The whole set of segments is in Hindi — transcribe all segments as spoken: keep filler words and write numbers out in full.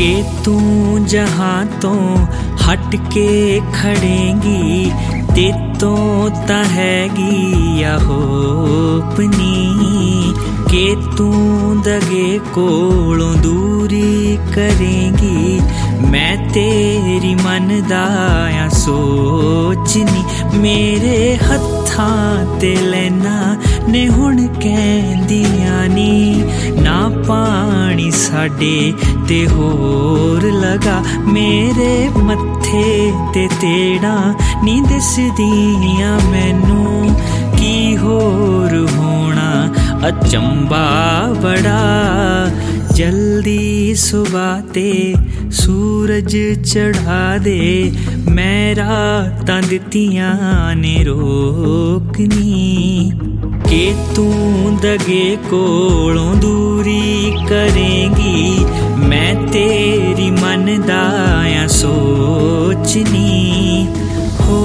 के तू जहां तो हट के खड़ेगी, ते तो ता हैगी या होपनी। के तू दगे कोलों दूरी करेगी, मैं तेरी मन दा या सोचनी। मेरे हत्थां ते लैना ने हुण कहंदियां नी, ना पानी साडे ते होर लगा। मेरे मत्थे ते तेड़ा नी दिसदियां मैनू, की होर होना अचंबा बड़ा। जल्दी सुबह ते सूरज चढ़ा दे, मैं रातां दित्तियां ने रोकनी। के तू दगे कोलों दूरी करेगी, मैं तेरी मन दा या सोचनी। हो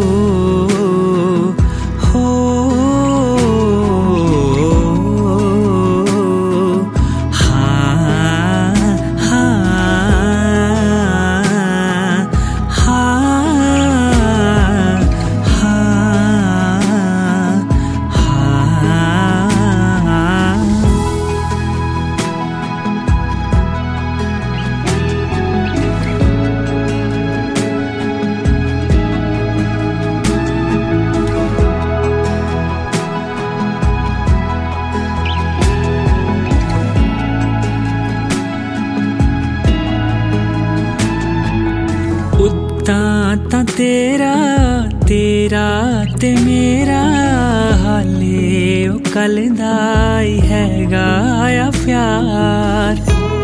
ता तेरा तेरा ते मेरा हाले ओ कल दा ही हैगा या प्यार।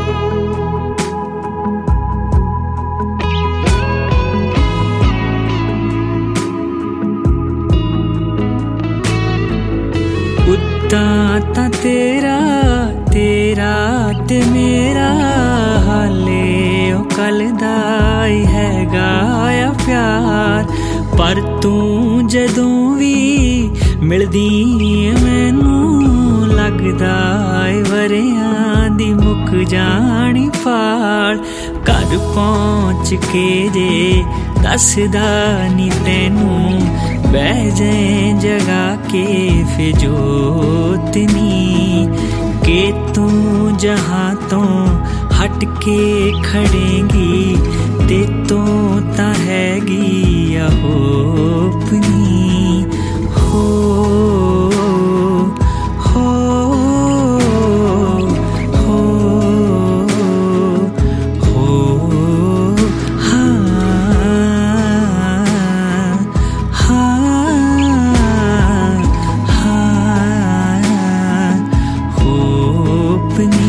उत्ता ता तेरा तेरा ते मेरा हाले ओ कल दा ही हैगा या प्यार। पर तू जदों भी मिलदी मैनू लगदा ए वरियां दी मुक जानी पाल। घर पहुंच के जे दसदा नी तैनू, बह जाए जगा के फिजोतनी। के तू जहां तो हट के खड़ेगी, ते तो ता हैगी या होपनी। हो हो हो हो हाँ हाँ हाँ होपनी।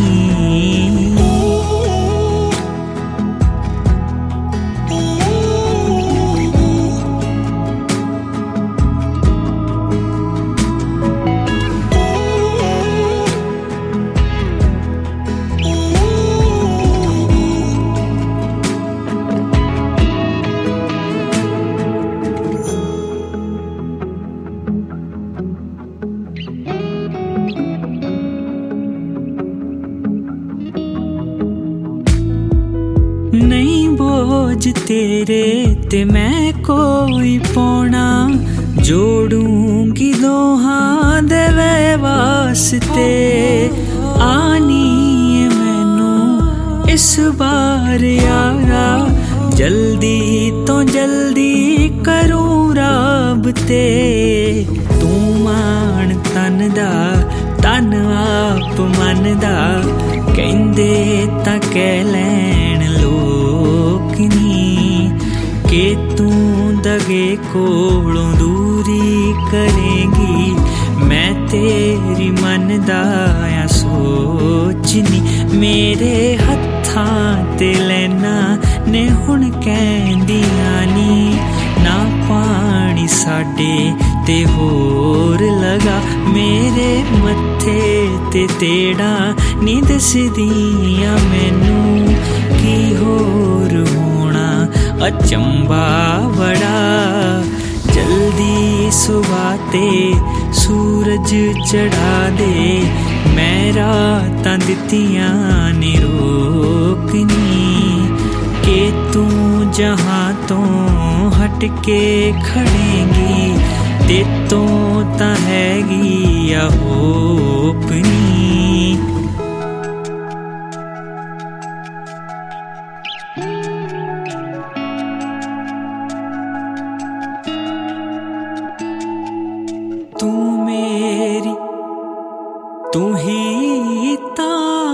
नहीं बोझ तेरे ते मैं कोई पौना, जोड़ूंगी दोहां दे वास्ते। आनी है मैनू इस बार यारा, जल्दी तो जल्दी करूं राबते। तू मान तन दा तन आप मन दा, कहंदे तां कह लैण लोकनी। के तू दगे कोलों दूरी करेगी, मैं तेरी मन दा या सोचनी। मेरे हत्थां ते लैना ने हुण कहंदियां नी, ना पानी साडे ते होर लगा। मेरे मत्थे ते तेड़ा नी दसदियां मैनू, की होर होना अचंबा बड़ा। जल्दी सुबह ते सूरज चढ़ा दे, मैं रातां दित्तियां ने रोकनी। जे तू जहाँ तो हट के खड़ेगी ते तो ता हैगी आ अपनी। तू मेरी तू ही ता